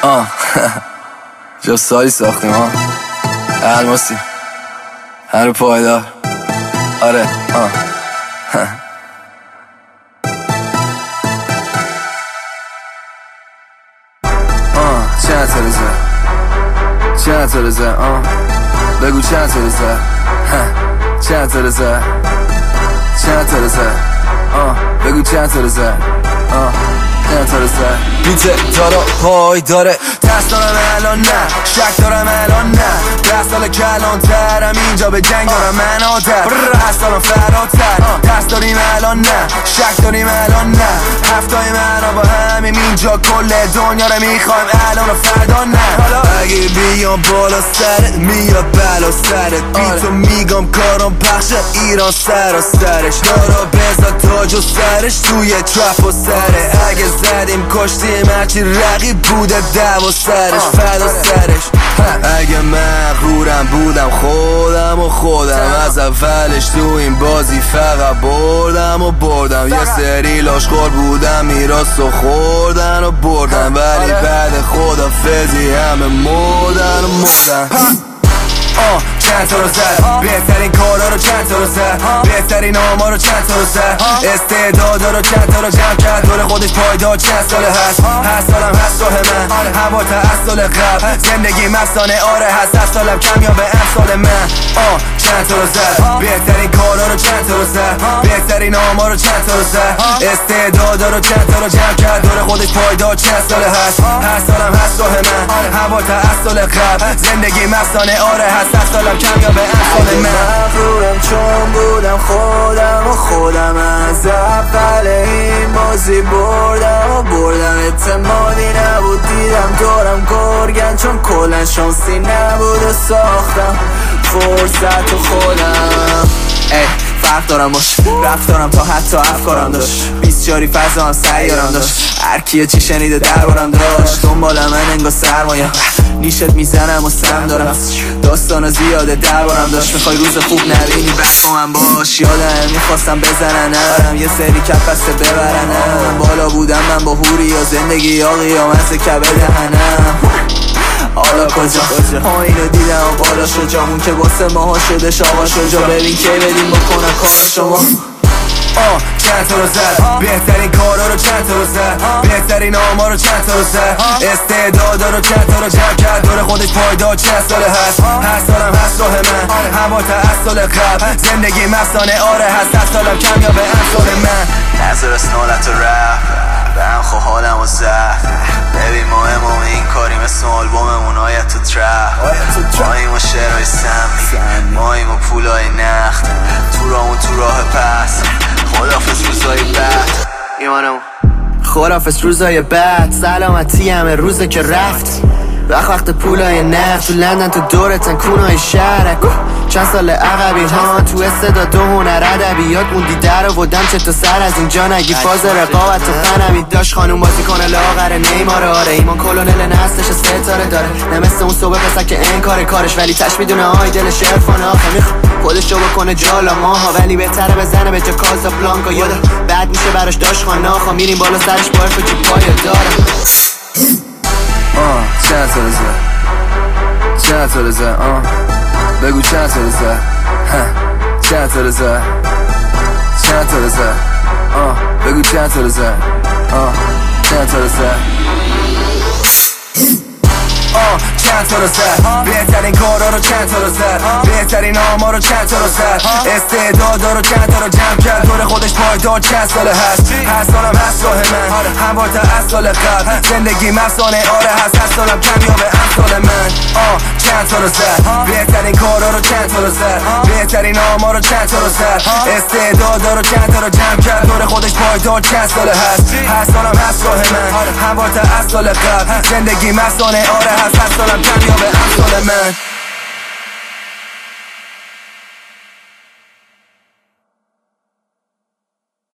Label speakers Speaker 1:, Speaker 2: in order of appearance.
Speaker 1: جا سالی ساختیم الماسی هر پایدار آره چند تا رزه بگو چند تا رزه بگو چند تا رزه بیته دارا پای داره تست دارم الان نه شک دارم الان نه 10 سال کلان ترم اینجا به جنگ دارم من آدر هست دارم فراتر تست داریم الان نه شک داریم الان نه هفتای من با همیم اینجا کل دنیا رو میخوایم الان و فردا نه اگه بیام بالا سرت میاد بلا سرت بیتو میگم کارم پخش ایران سر و سرش دارا بزا تاج و سرش توی ترپ و سره اگه زدیم کشتیم هرچی رقیب بوده دو و سرش فدا سرش اگه مغرورم بودم خودم از اولش تو این بازی فقط بردم یه سری لاشخور بودم میراث و خوردن و بردم ولی بعد خدافظی همه مردن چند تا رو زد بهترین کارا رو چند تا رو زد بهترین آما رو چند تا رو زد استعدادا رو چند تا رو جمع کرد دور خودش پایدار چند ساله هست سالم هست راه من هوا تا از سال قبل زندگی مستانه آره هست 10 سالم کمیابه امسال من چند تا رو زد بهترین کارا رو چند تا رو زد بهترین آما رو چند تا رو زد استعدادا رو چند تا رو جمع کرد دور خودش پایدار چند ساله هست سالم هست راه من هوا تا از سال قبل زندگی مستانه آره هست 10 سالم کمیابه امسال من
Speaker 2: مغرورم چون بودم خودم از اول این بازی بردم اعتمادی نبود دیدم دورم گرگن چون کلن شانسی نبود و ساختم فرصت و خودم فرق دارم باش رفتارم تا حتی افکارم داشت 20 جاری فضا هم سیارم داشت هر کیه چی شنیده دربارم داشت دنبال من انگار سرمایه نیشت میزنم و سم دارم داستان زیاده دربارم داشت میخوای روز خوب نبینی بس با من باش یادم میخواستم بزننم یه سری کف بسته ببرنم بالا بودم من با هوری یا زندگی یا قیامت کبه دهنم حالا کجا اینو دیدم بالا شجامون که واسه ماها شدش آقا شجا ببین که بدیم بکنم کار شما
Speaker 1: چند تا رو زد بهترین کارا رو چند تا رو زد بهترین آما رو چند تا رو زد استعدادا رو چند تا رو جمع کرد دور خودش پایدار چند ساله هست سالم هست راه من هوا تا از سال قبل زندگی مستانه آره هست 10 سالم کمیابه امسال من
Speaker 2: نظر اسنالت و رپ به هم خو حالم و زهر ببین ما امام این کاریم اسم آلبوممون آیت تو ترپ ماییم و شعرهای سمی ماییم و پولای نخت تو راه پس خدافز روزای بعد ایمانمون
Speaker 3: خدافز روزای بعد سلامتی همه روزه که رفت وقت پولای نقد تو لندن تو دورتن کونای شهرک چند سال عقبی ها تو استعداد و هنر ادبیات موندی در آوردم چه تا سر از اینجا نگی فاز رقابت و فنمی داشت خانوم بازی کنه لاغر نیمار آره ایمان کلونل نستش ستاره داره نه مثل اون صبح پسر که این کارش ولی تش میدونه آی دلش عرفانه آخه میخواد خودشو بکنه جالا ماها ولی بهتره بزنه به جا کازابلانکا یاده بعد میشه براش داشت خانه آخا میریم بالا سرش با عرف و چی پای داره
Speaker 1: چند تا رزه بگو چند تا رزه بگو چند تا رزه چند تا رو زد بهترین کارا رو چند تا رو زد بهترین آما رو چند تا رو زد استعدادا رو چند تا رو جمع کرد دور خودش پایدار چند ساله هست سالم هست راه من هوا تا از سال قبل زندگی مستانه آره هست 10 سالم کمیابه امسال من چند تا رو زد بهترین کارا رو چند تا رو زد بهترین آما رو چند تا رو زد استعدادا رو چند تا رو جمع کرد دور خودش پایدار چند ساله هست سالم هست راه من هوا تا از سال قبل زندگی مستانه آره هست 10 سالم کمیابه امسال من